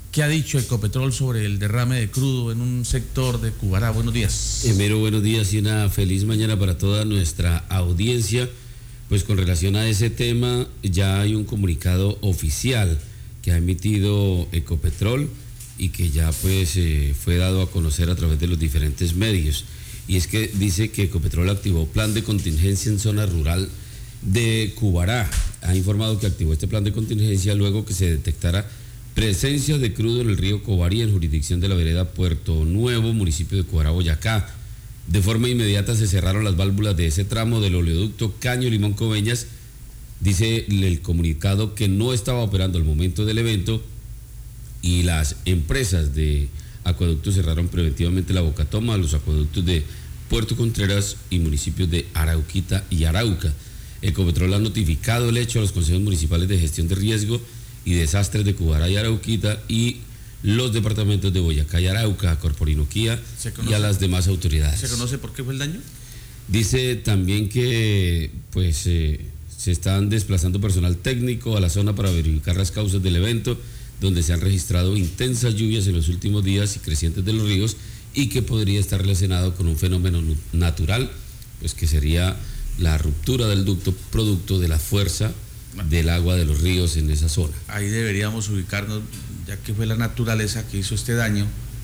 ¿Qué ha dicho Ecopetrol sobre el derrame de crudo en un sector de Cubará? Buenos días. Mero, buenos días y una feliz mañana para toda nuestra audiencia. Pues con relación a ese tema, ya hay un comunicado oficial que ha emitido Ecopetrol y que ya pues fue dado a conocer a través de los diferentes medios. Y es que dice que Ecopetrol activó plan de contingencia en zona rural de Cubará. Ha informado que activó este plan de contingencia luego que se detectara presencia de crudo en el río Covarí, en jurisdicción de la vereda Puerto Nuevo, municipio de Cubará, Boyacá. De forma inmediata se cerraron las válvulas de ese tramo del oleoducto Caño Limón Coveñas. Dice el comunicado que no estaba operando al momento del evento y las empresas de acueductos cerraron preventivamente la bocatoma a los acueductos de Puerto Contreras y municipios de Arauquita y Arauca. Ecopetrol ha notificado el hecho a los consejos municipales de gestión de riesgo y desastres de Cubará y Arauquita y los departamentos de Boyacá y Arauca, a Corporinoquía y a las demás autoridades. ¿Se conoce por qué fue el daño? Dice también que pues se están desplazando personal técnico a la zona para verificar las causas del evento, donde se han registrado intensas lluvias en los últimos días y crecientes de los ríos, y que podría estar relacionado con un fenómeno natural, pues que sería la ruptura del ducto producto de la fuerza del agua de los ríos en esa zona. Ahí deberíamos ubicarnos, ya que fue la naturaleza que hizo este daño,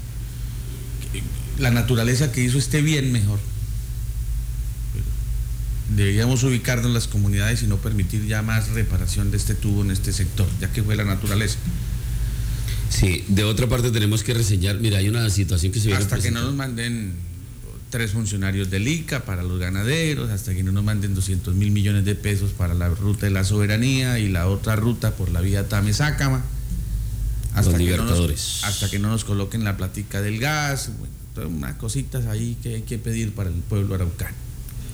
la naturaleza que hizo este bien mejor. Deberíamos ubicarnos en las comunidades y no permitir ya más reparación de este tubo en este sector, ya que fue la naturaleza. Sí, de otra parte tenemos que reseñar, mira, hay una situación que se viene hasta que no nos manden 3 funcionarios del ICA para los ganaderos, hasta que no nos manden 200.000 millones de pesos para la ruta de la soberanía y la otra ruta por la vía Tame-Sácama, hasta que no nos coloquen la platica del gas, bueno, todas unas cositas ahí que hay que pedir para el pueblo araucano.